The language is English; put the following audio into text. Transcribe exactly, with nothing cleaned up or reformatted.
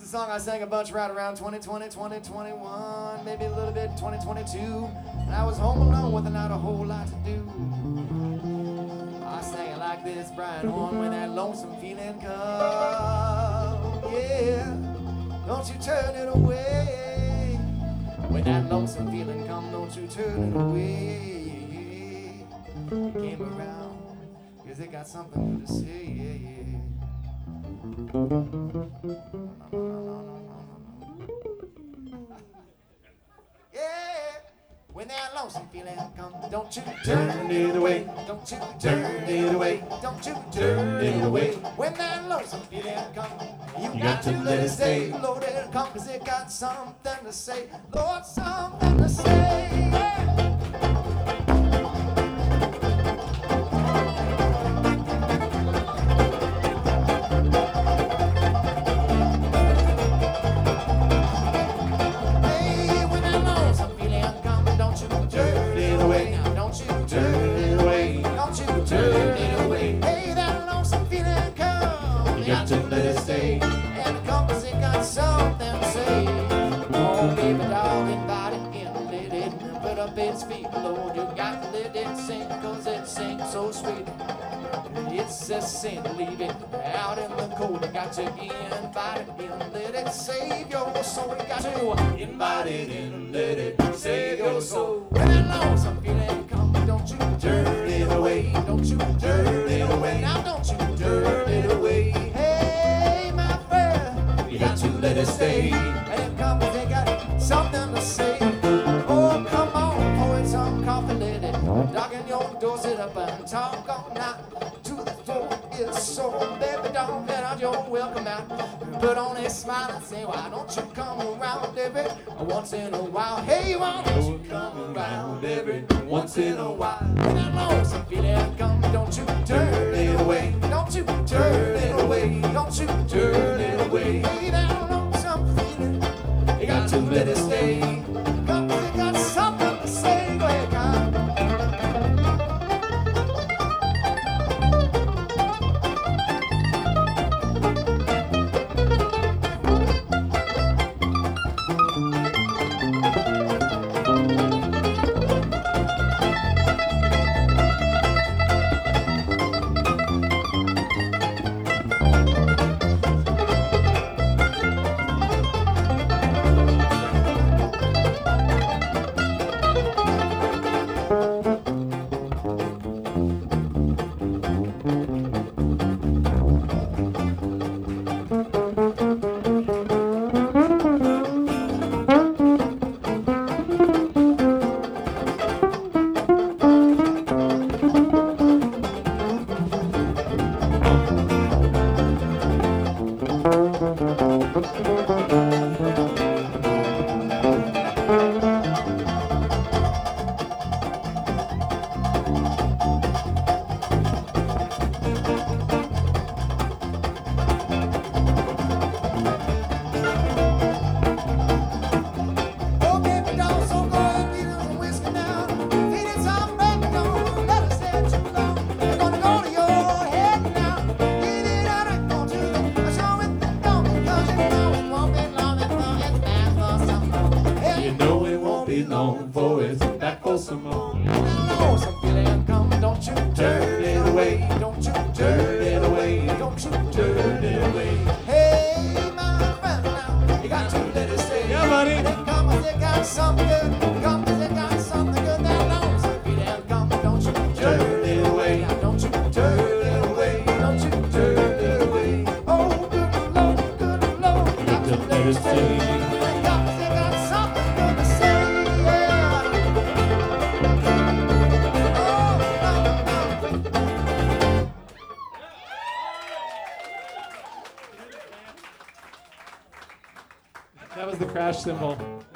a song I sang a bunch right around twenty twenty, twenty twenty-one, maybe a little bit twenty twenty-two. And I was home alone with not a whole lot to do. I sang it like this, Brian Horn, when that lonesome feeling comes. Yeah, don't you turn it away. When that lonesome feeling comes, don't you turn it away. It came around, cause it got something to say, yeah, yeah. No, no, no, no, no, no, no, no. Yeah, when that lonesome feeling comes, don't you turn it away. Don't you turn it away. Don't you turn it away. When that lonesome feeling comes, you, you got, got to let it stay. Lord, it'll come, cause it got something to say. Lord, something to say. Yeah. Got to let it stay, and the compass it got something to say. Oh, baby doll, invite it in, let it put up its feet, Lord. You got to let it sing, cause it sings so sweet. It's a sin to leave it out in the cold. You got to invite it in, let it save your soul. You got to invite it in, let it save your soul. When that lonesome feeling comes, don't you turn it away. Don't you turn it away. Now don't you turn it away. Let it stay, and it comes, they got something to say. Oh, come on, pour it some coffee, let it darken your door, sit up and talk all night to the floor. It's so, baby, don't let out your welcome out. Put on a smile and say, why don't you come around every once in a while? Hey, why don't you come around every once in a while? When that lonesome feeling comes, don't you turn it away. Don't you turn it away. Don't you turn it away. Hey, that got to let it stay. Got, got something to say. Go ahead, God. Long for it's back for some more. Lonesome feeling come, don't you turn it away. Don't you turn it away. Don't you turn it away. Hey, my friend, now you got to let it stay. Yeah, buddy. When it comes, it got something good. Comes, it got something good. That lonesome feeling come, don't you turn it away. Now don't you turn it away. Don't you turn it away. Oh, good Lord, good Lord, you got to let it stay. That was the crash cymbal.